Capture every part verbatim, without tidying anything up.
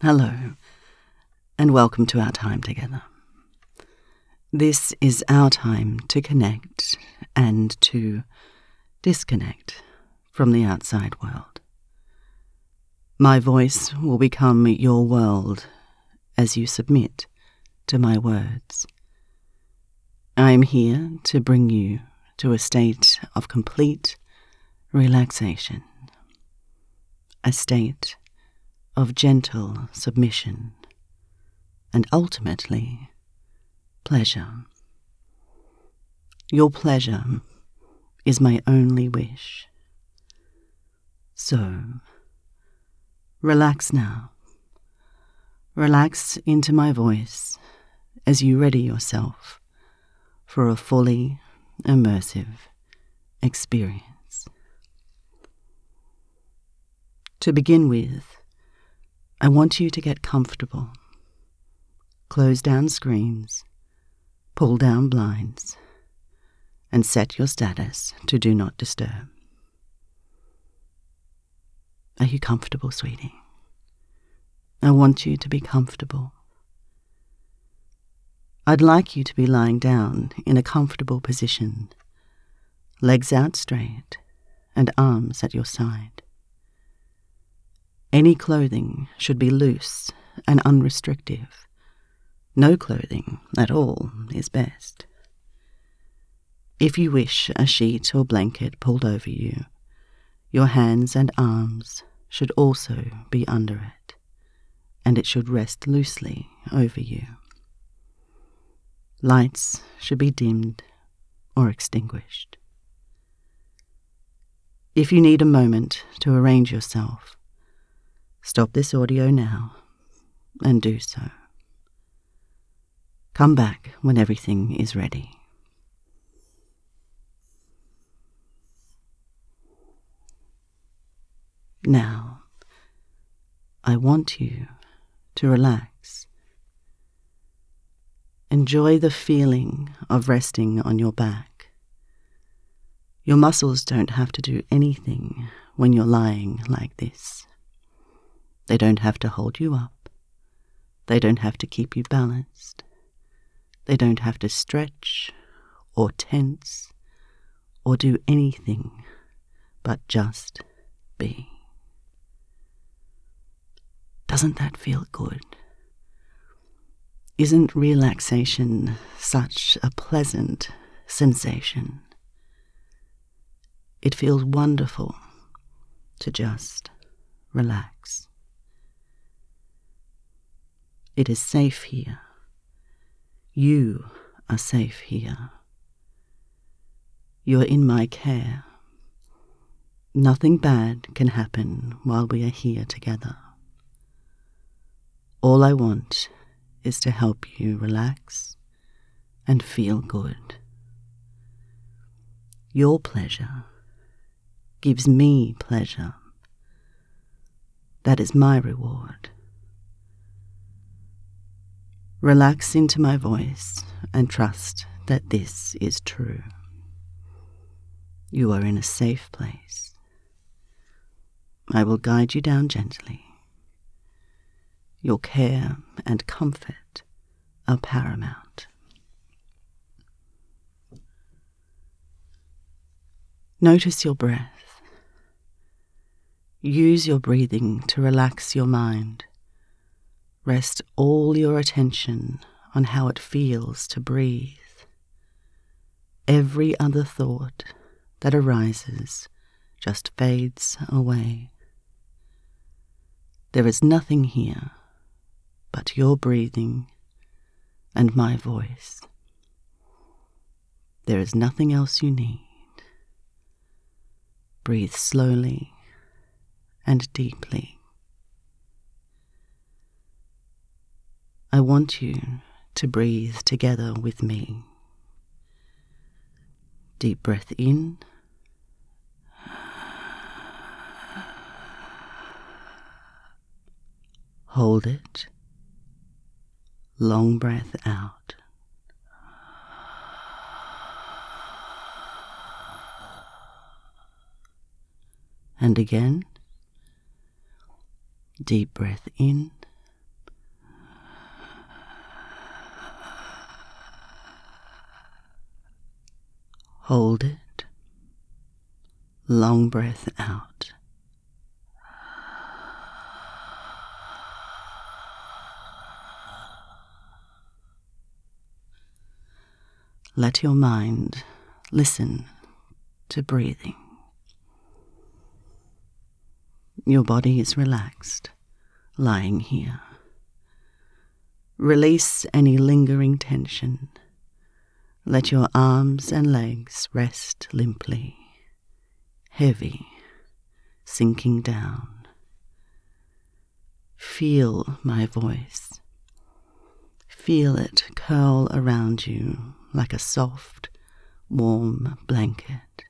Hello, and welcome to our time together. This is our time to connect and to disconnect from the outside world. My voice will become your world as you submit to my words. I am here to bring you to a state of complete relaxation, a state of gentle submission, and ultimately, pleasure. Your pleasure is my only wish. So, relax now. Relax into my voice as you ready yourself for a fully immersive experience. To begin with, I want you to get comfortable. Close down screens, pull down blinds, and set your status to do not disturb. Are you comfortable, sweetie? I want you to be comfortable. I'd like you to be lying down in a comfortable position, legs out straight and arms at your side. Any clothing should be loose and unrestrictive. No clothing at all is best. If you wish a sheet or blanket pulled over you, your hands and arms should also be under it, and it should rest loosely over you. Lights should be dimmed or extinguished. If you need a moment to arrange yourself, stop this audio now and do so. Come back when everything is ready. Now, I want you to relax. Enjoy the feeling of resting on your back. Your muscles don't have to do anything when you're lying like this. They don't have to hold you up. They don't have to keep you balanced. They don't have to stretch or tense or do anything but just be. Doesn't that feel good? Isn't relaxation such a pleasant sensation? It feels wonderful to just relax. It is safe here. You are safe here. You're in my care. Nothing bad can happen while we are here together. All I want is to help you relax and feel good. Your pleasure gives me pleasure. That is my reward. Relax into my voice and trust that this is true. You are in a safe place. I will guide you down gently. Your care and comfort are paramount. Notice your breath. Use your breathing to relax your mind. Rest all your attention on how it feels to breathe. Every other thought that arises just fades away. There is nothing here but your breathing and my voice. There is nothing else you need. Breathe slowly and deeply. I want you to breathe together with me. Deep breath in. Hold it. Long breath out. And again. Deep breath in. Hold it. Long breath out. Let your mind listen to breathing. Your body is relaxed, lying here. Release any lingering tension. Let your arms and legs rest limply, heavy, sinking down. Feel my voice. Feel it curl around you like a soft, warm blanket.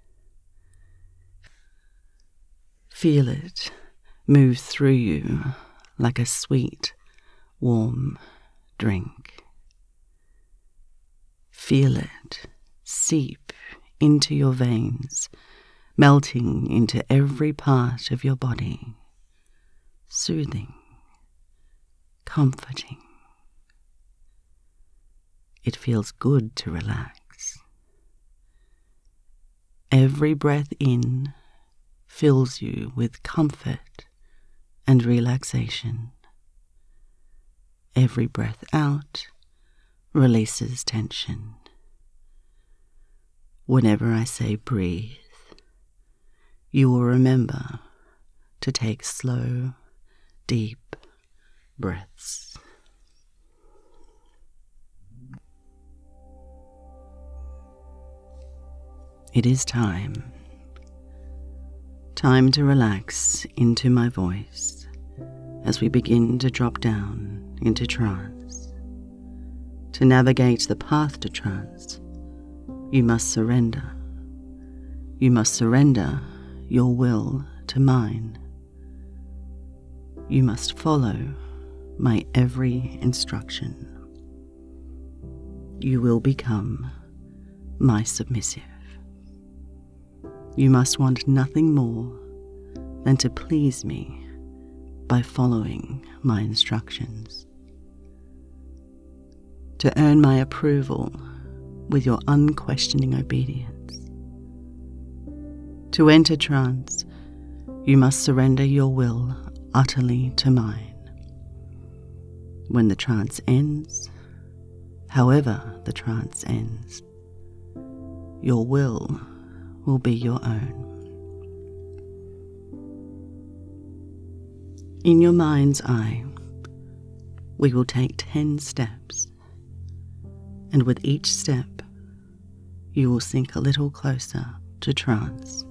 Feel it move through you like a sweet, warm drink. Feel it seep into your veins, melting into every part of your body, soothing, comforting. It feels good to relax. Every breath in fills you with comfort and relaxation. Every breath out releases tension. Whenever I say breathe, you will remember to take slow, deep breaths. It is time. Time to relax into my voice as we begin to drop down into trance. To navigate the path to trance, you must surrender. You must surrender your will to mine. You must follow my every instruction. You will become my submissive. You must want nothing more than to please me by following my instructions. To earn my approval with your unquestioning obedience. To enter trance, you must surrender your will utterly to mine. When the trance ends, however the trance ends, your will will be your own. In your mind's eye, we will take ten steps, and with each step, you will sink a little closer to trance.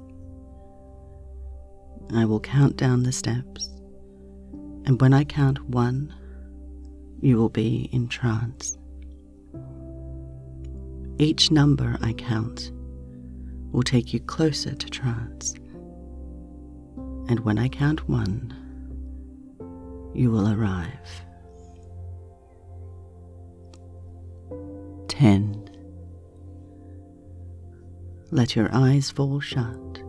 I will count down the steps, and when I count one, you will be in trance. Each number I count will take you closer to trance. And when I count one, you will arrive. Ten. Let your eyes fall shut.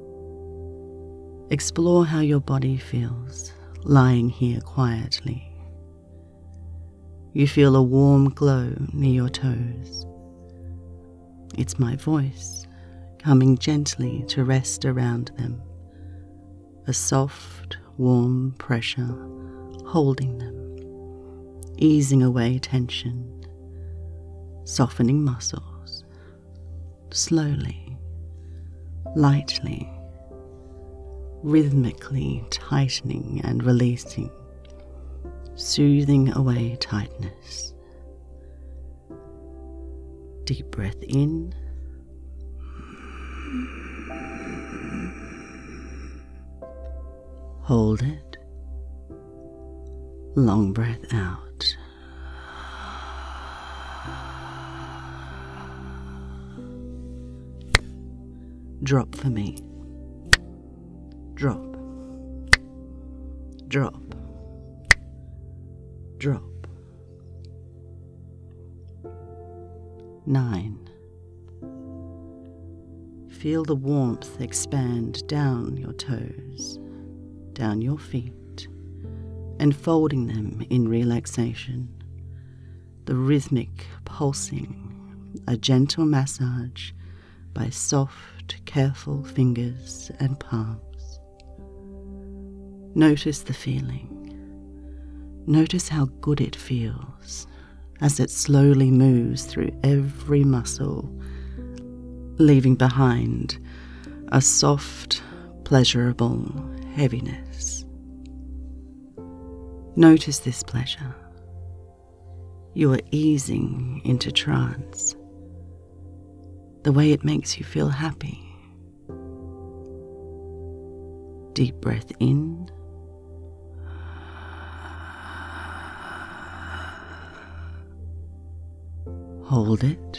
Explore how your body feels lying here quietly. You feel a warm glow near your toes. It's my voice coming gently to rest around them, a soft, warm pressure holding them, easing away tension, softening muscles, slowly, lightly, rhythmically tightening and releasing, soothing away tightness. Deep breath in. Hold it. Long breath out. Drop for me. Drop. Drop. Drop. Nine. Feel the warmth expand down your toes, down your feet, enfolding them in relaxation. The rhythmic pulsing, a gentle massage by soft, careful fingers and palms. Notice the feeling. Notice how good it feels as it slowly moves through every muscle, leaving behind a soft, pleasurable heaviness. Notice this pleasure. You are easing into trance, the way it makes you feel happy. Deep breath in. Hold it.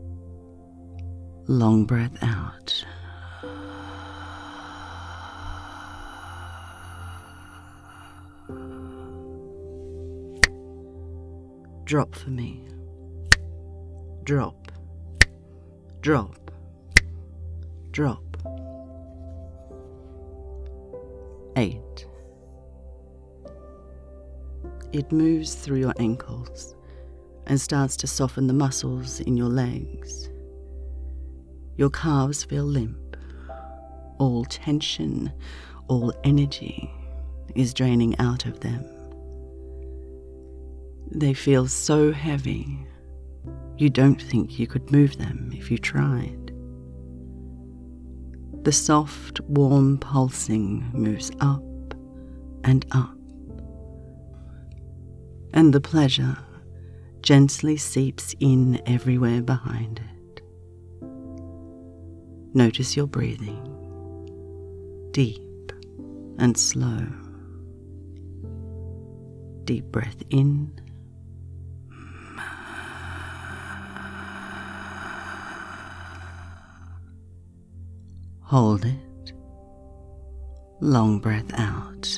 Long breath out. Drop for me. Drop. Drop. Drop. Eight. It moves through your ankles and starts to soften the muscles in your legs. Your calves feel limp. All tension, all energy is draining out of them. They feel so heavy, you don't think you could move them if you tried. The soft, warm pulsing moves up and up, and the pleasure gently seeps in everywhere behind it. Notice your breathing, deep and slow. Deep breath in. Hold it. Long breath out.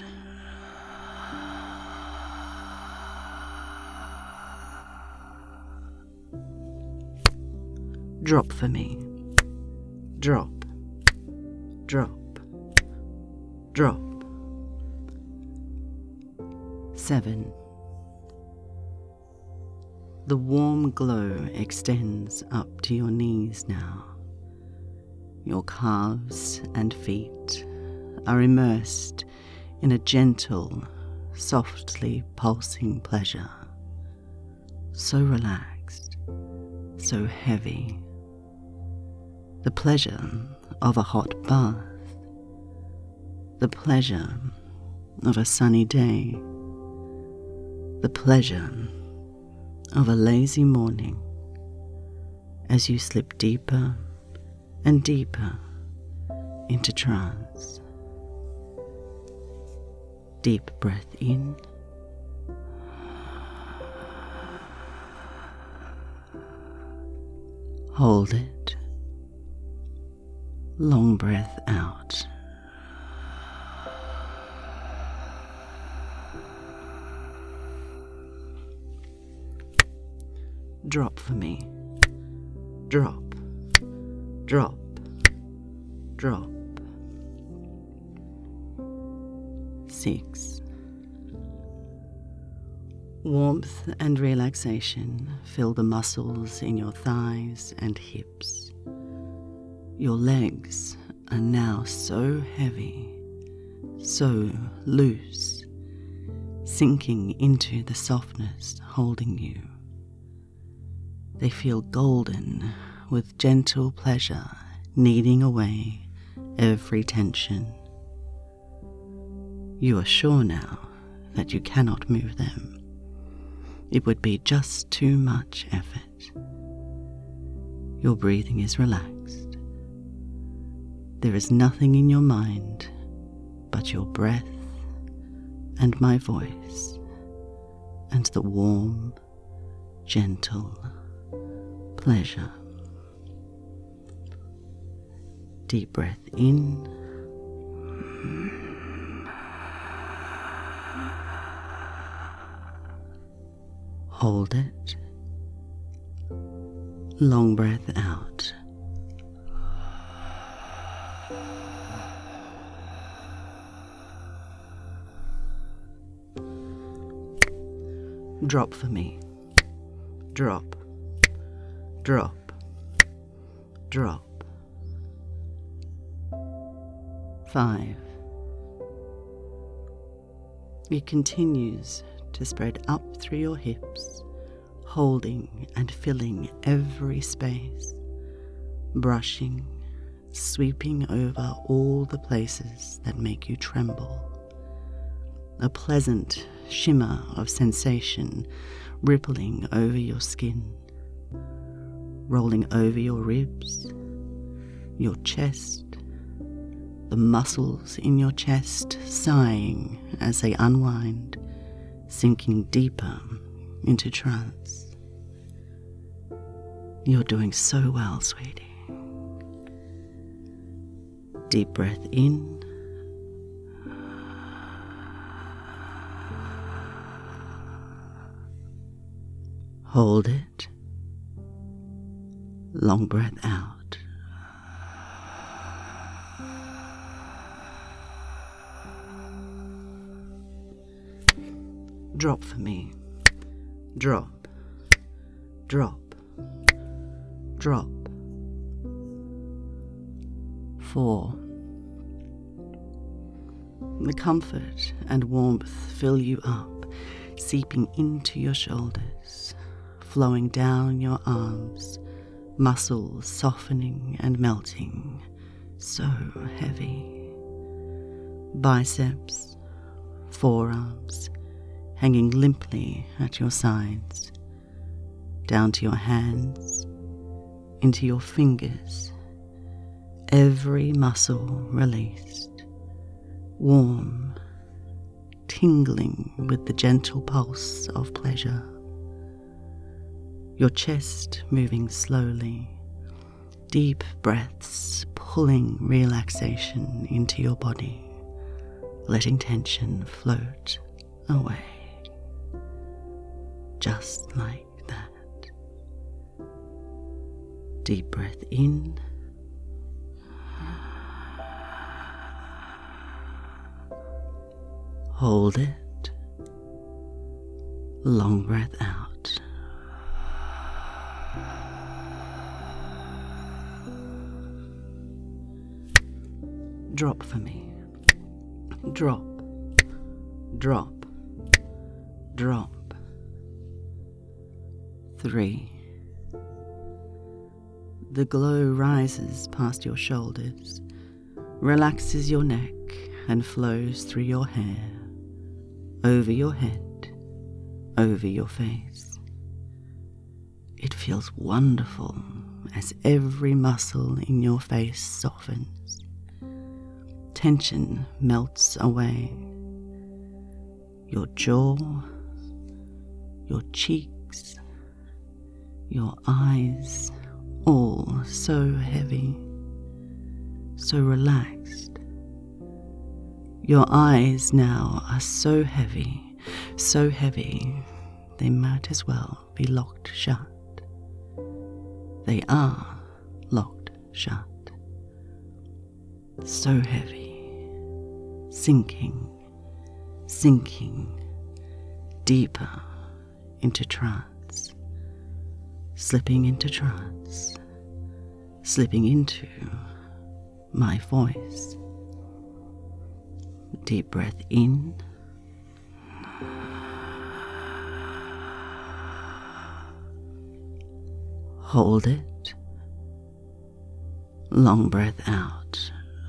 Drop for me. Drop. Drop. Drop. Seven. The warm glow extends up to your knees now. Your calves and feet are immersed in a gentle, softly pulsing pleasure. So relaxed, so heavy. The pleasure of a hot bath. The pleasure of a sunny day. The pleasure of a lazy morning as you slip deeper and deeper into trance. Deep breath in. Hold it. Long breath out. Drop for me. Drop. Drop. Drop. Six. Warmth and relaxation fill the muscles in your thighs and hips. Your legs are now so heavy, so loose, sinking into the softness holding you. They feel golden with gentle pleasure kneading away every tension. You are sure now that you cannot move them. It would be just too much effort. Your breathing is relaxed. There is nothing in your mind but your breath and my voice and the warm, gentle pleasure. Deep breath in. Hold it. Long breath out. Drop for me. Drop. Drop. Drop. Five. It continues to spread up through your hips, holding and filling every space, brushing, sweeping over all the places that make you tremble. A pleasant shimmer of sensation rippling over your skin, rolling over your ribs, your chest, the muscles in your chest sighing as they unwind, sinking deeper into trance. You're doing so well, sweetie. Deep breath in. Hold it. Long breath out. Drop for me. Drop. Drop. Drop. Four. The comfort and warmth fill you up, seeping into your shoulders, flowing down your arms, muscles softening and melting, so heavy. Biceps, forearms, hanging limply at your sides, down to your hands, into your fingers, every muscle released, warm, tingling with the gentle pulse of pleasure. Your chest moving slowly, deep breaths pulling relaxation into your body, letting tension float away. Just like that. Deep breath in. Hold it. Long breath out. Drop for me. Drop. Drop. Drop. Three. The glow rises past your shoulders, relaxes your neck, and flows through your hair, over your head, over your face. It feels wonderful as every muscle in your face softens. Tension melts away. Your jaw, your cheeks, your eyes, all so heavy, so relaxed. Your eyes now are so heavy, so heavy, they might as well be locked shut. They are locked shut. So heavy, sinking, sinking deeper into trance, slipping into trance, slipping into my voice. Deep breath in. Hold it. Long breath out.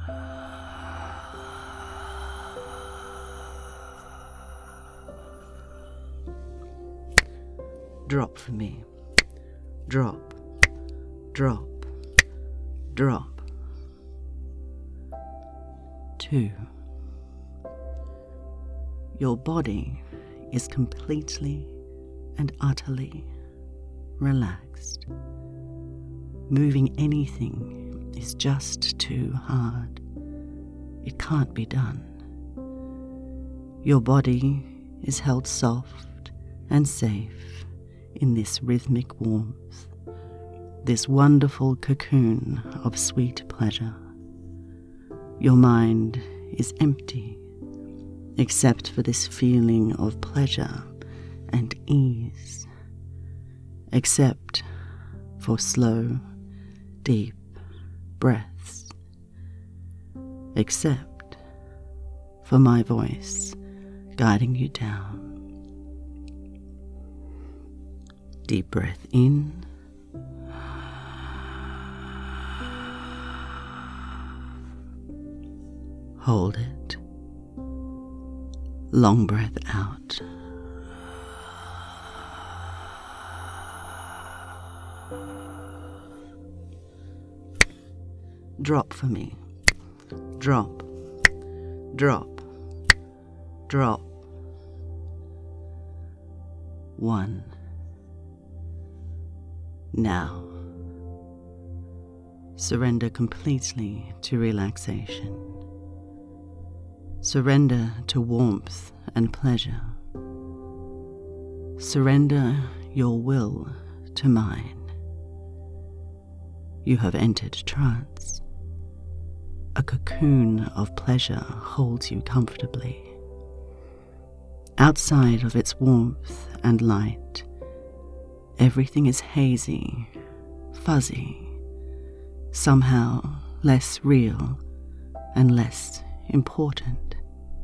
Drop for me. Drop. Drop. Drop. Two. Your body is completely and utterly relaxed. Moving anything is just too hard. It can't be done. Your body is held soft and safe in this rhythmic warmth, this wonderful cocoon of sweet pleasure. Your mind is empty, except for this feeling of pleasure and ease, except for slow, deep breaths, except for my voice guiding you down. Deep breath in. Hold it. Long breath out. Drop for me. Drop. Drop. Drop. One. Now. Surrender completely to relaxation. Surrender to warmth and pleasure. Surrender your will to mine. You have entered trance. A cocoon of pleasure holds you comfortably. Outside of its warmth and light, everything is hazy, fuzzy, somehow less real and less important.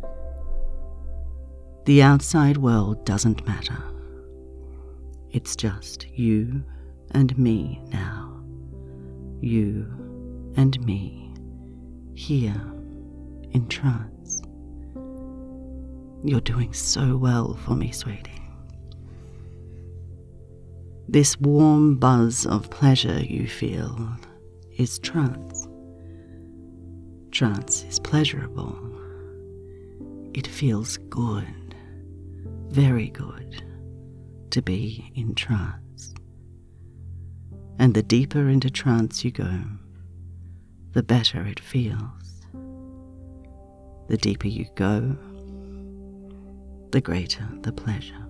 The outside world doesn't matter. It's just you and me now. You and me, here in trance. You're doing so well for me, sweetie. This warm buzz of pleasure you feel is trance. Trance is pleasurable. It feels good, very good, to be in trance. And the deeper into trance you go, the better it feels. The deeper you go, the greater the pleasure.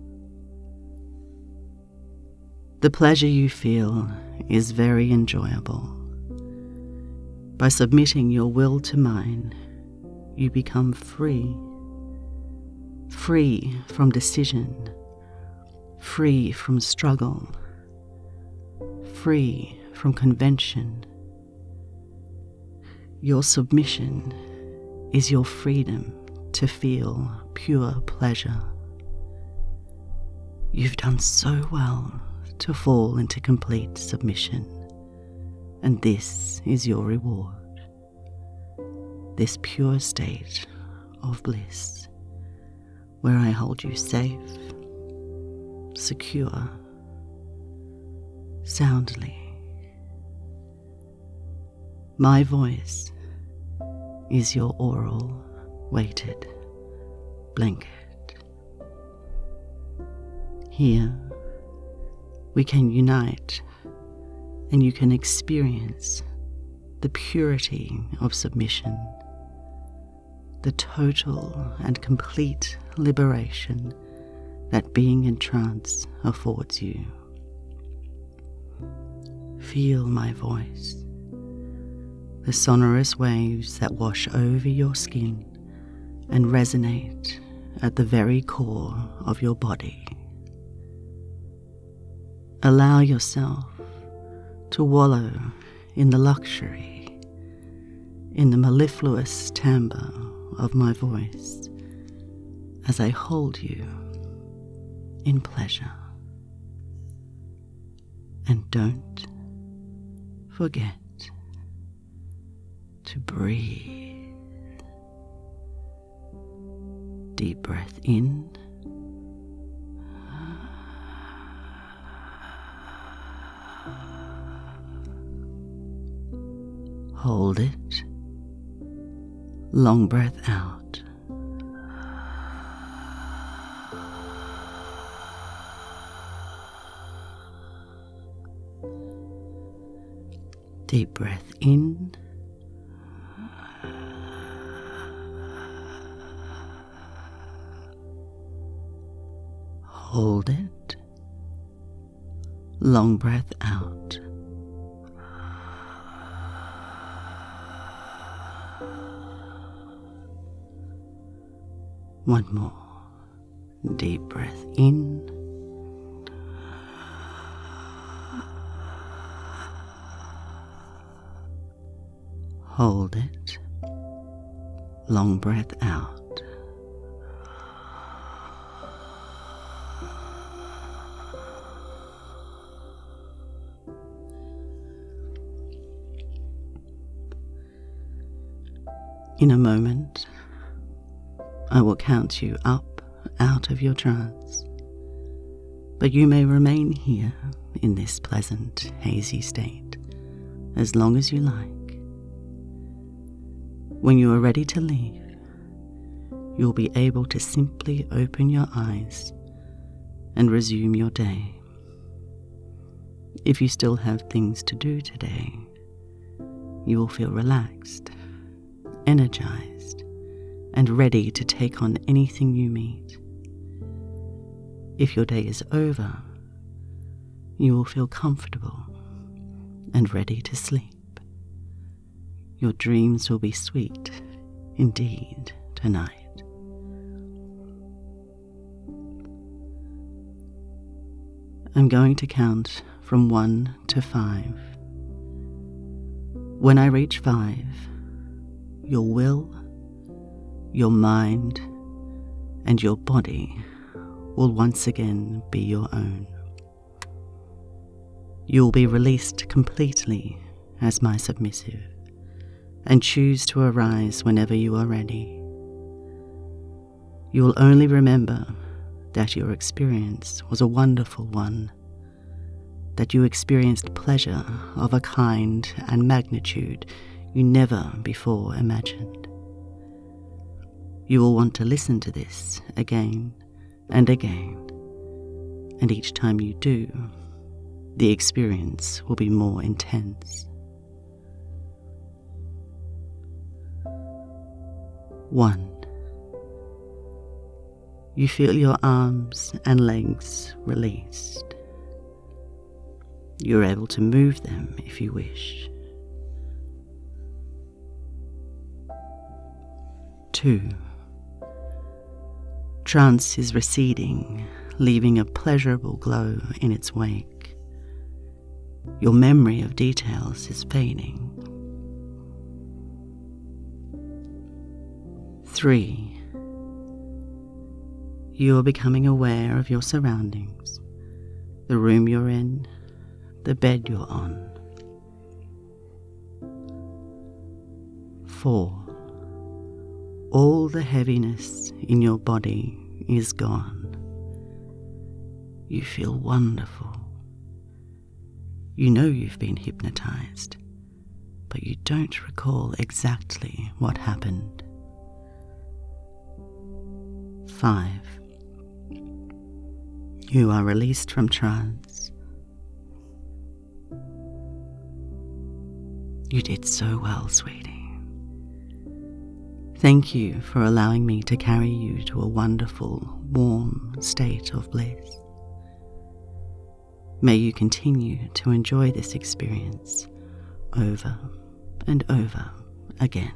The pleasure you feel is very enjoyable. By submitting your will to mine, you become free. Free from decision, free from struggle, free from convention. Your submission is your freedom to feel pure pleasure. You've done so well to fall into complete submission, and this is your reward. This pure state of bliss, where I hold you safe, secure, soundly. My voice is your oral, weighted blanket. Here, we can unite, and you can experience the purity of submission, the total and complete liberation that being in trance affords you. Feel my voice, the sonorous waves that wash over your skin and resonate at the very core of your body. Allow yourself to wallow in the luxury, in the mellifluous timbre of my voice as I hold you in pleasure. And don't forget to breathe. Deep breath in. Hold it. Long breath out. Deep breath in. Hold it. Long breath out. One more. Deep breath in. Hold it. long breath out. In a moment, I will count you up out of your trance, but you may remain here in this pleasant, hazy state as long as you like. When you are ready to leave, you'll be able to simply open your eyes and resume your day. If you still have things to do today, you will feel relaxed, energized, and ready to take on anything you meet. If your day is over, you will feel comfortable and ready to sleep. Your dreams will be sweet indeed tonight. I'm going to count from one to five. When I reach five, your will, your mind, and your body will once again be your own. You will be released completely as my submissive and choose to arise whenever you are ready. You will only remember that your experience was a wonderful one, that you experienced pleasure of a kind and magnitude you never before imagined. You will want to listen to this again and again, and each time you do, the experience will be more intense. One. You feel your arms and legs released. You're able to move them if you wish. Two. Trance is receding, leaving a pleasurable glow in its wake. Your memory of details is fading. Three. You are becoming aware of your surroundings, the room you're in, the bed you're on. Four. All the heaviness in your body is gone. You feel wonderful. You know you've been hypnotized, but you don't recall exactly what happened. Five. You are released from trance. You did so well, sweetie. Thank you for allowing me to carry you to a wonderful, warm state of bliss. May you continue to enjoy this experience over and over again.